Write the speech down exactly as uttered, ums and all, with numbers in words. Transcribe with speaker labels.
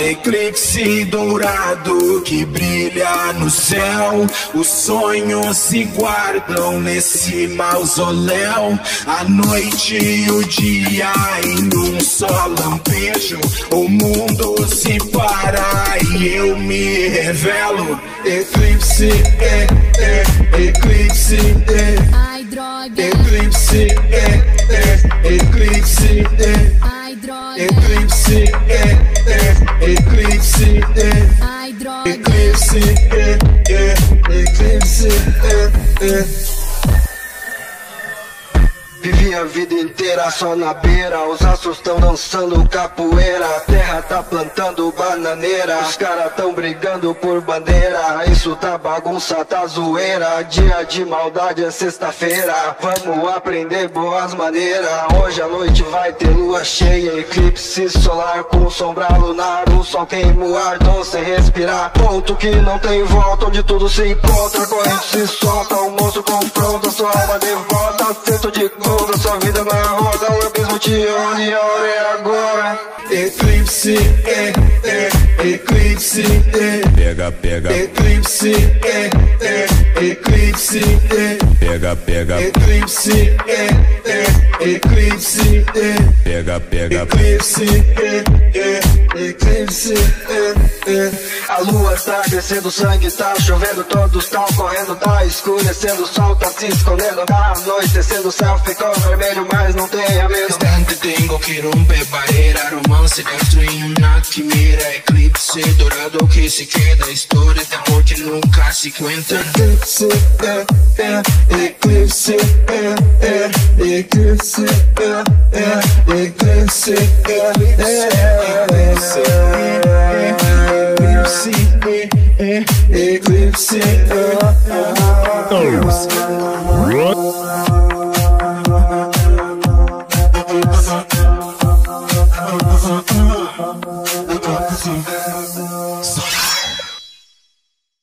Speaker 1: eclipse dourado que brilha no céu. Os sonhos se guardam nesse mausoléu. A noite e o dia em um só lampejo. O mundo se para e eu me revelo. Eclipse, é, é, eclipse, é.
Speaker 2: Ai, droga.
Speaker 1: Eclipse, é, é, eclipse, é.
Speaker 2: Ai, droga.
Speaker 1: Eclipse, é, é, eclipse, é.
Speaker 2: Ai, droga.
Speaker 1: Eclipse, é, é, eclipse, é, é.
Speaker 3: Vivi a vida inteira só na beira. Os astros tão dançando capoeira. A terra tá plantando bananeira. Os caras tão brigando por bandeira. Isso tá bagunça, tá zoeira. Dia de maldade é sexta-feira. Vamos aprender boas maneiras. Hoje à noite vai ter lua cheia. Eclipse solar com sombra lunar. O sol queima o ar, tô sem respirar. Ponto que não tem volta, onde tudo se encontra. A corrente se solta, o monstro confronta. Sua alma devota, acerto de cor. Sua vida na roda, o abismo te olha e a hora é agora.
Speaker 1: Eclipse, é, é, eclipse, é.
Speaker 4: Pega, pega,
Speaker 1: Eclipse, é, é, eclipse, é.
Speaker 4: pega, pega,
Speaker 1: Eclipse, é, é, eclipse, é.
Speaker 4: pega, pega,
Speaker 1: Eclipse, é, é, eclipse, é, é.
Speaker 3: A lua tá descendo, sangue tá chovendo. Todos tão correndo, tá escurecendo. O sol tá se escondendo, tá anoitecendo. O céu ficou vermelho, mas não tenha medo.
Speaker 1: Instante tengo que romper barreira. Romance construir una quimera. Eclipse dourado que se queda. Historia de amor que nunca se cuenta. Eclipse, é, é, eclipse, é, é, eclipse, é, é, eclipse, é, é, eclipse, é, eclipse, é, eclipse, é.